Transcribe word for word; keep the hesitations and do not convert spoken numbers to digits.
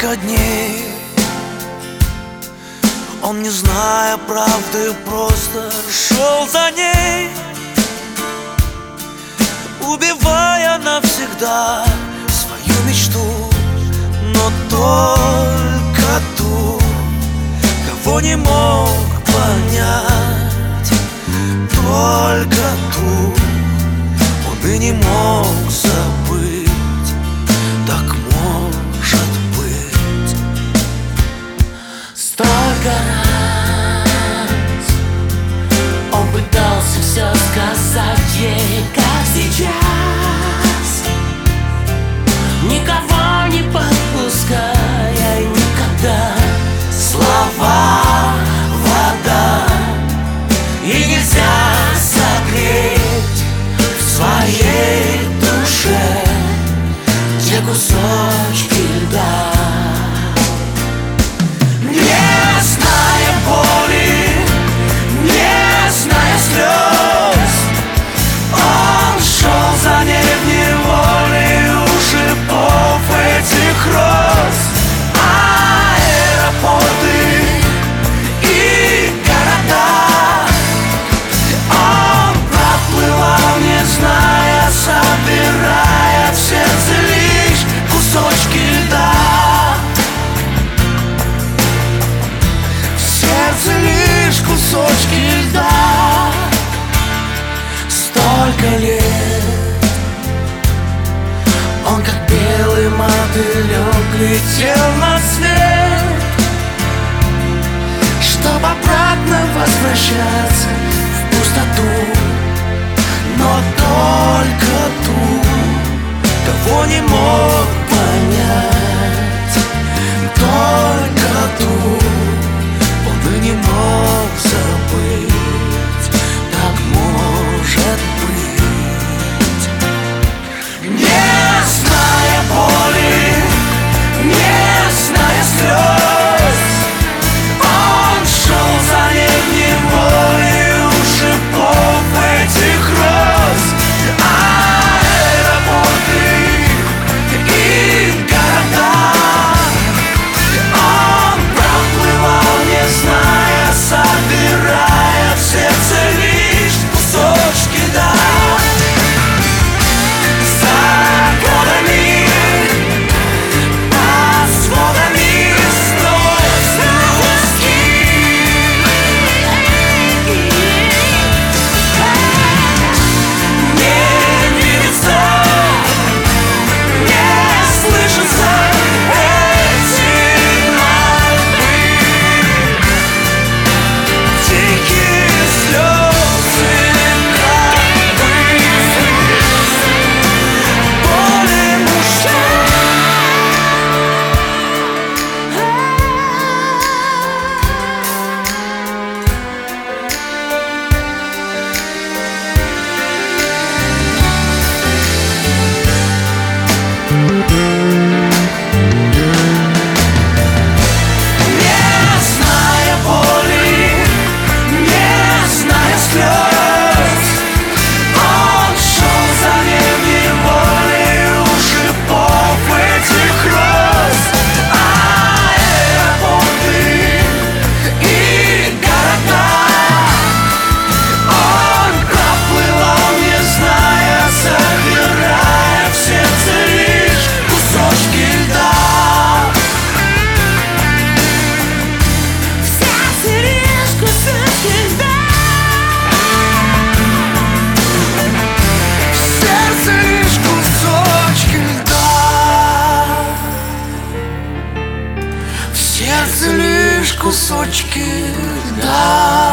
столько дней он, не зная правды, просто шел за ней, убивая навсегда свою мечту, но только ту, кого не мог понять, только ту он и не мог забыть. Так может быть. Столько раз он пытался все сказать ей, как сейчас, никого не подпуская никогда. Слова вода, и нельзя согреть в своей душе те кусочки льда. Не зная боли, не зная слез, он шел за ней в неволе у шипов этих роз. Аэропорты и города он проплывал, не зная, собирая в сердце лишь кусочки льда. В сердце лишь кусочки льда. Столько лет он, как белый мотылек, летел на свет, чтоб обратно возвращаться в пустоту, но только ту, кого не мог понять, только ту он и не мог забыть. Так может быть. Не зная боли, не зная слез, он шел за ней в неволе у шипов этих роз. Аэропорты и города он проплывал, не зная, собирая в сердце лишь кусочки льда. За годами, под сводами слез не видится, не слышится эти мольбы, тихие слезы, как бы боли мужчин. Не зная боли, не зная слез, он шел за ней в неволе у шипов этих роз. Аэропорты и города он проплывал, не зная, собирая в сердце лишь кусочки льда. В сердце лишь кусочки льда. В сердце лишь кусочки льда. В сердце лишь кусочки льда.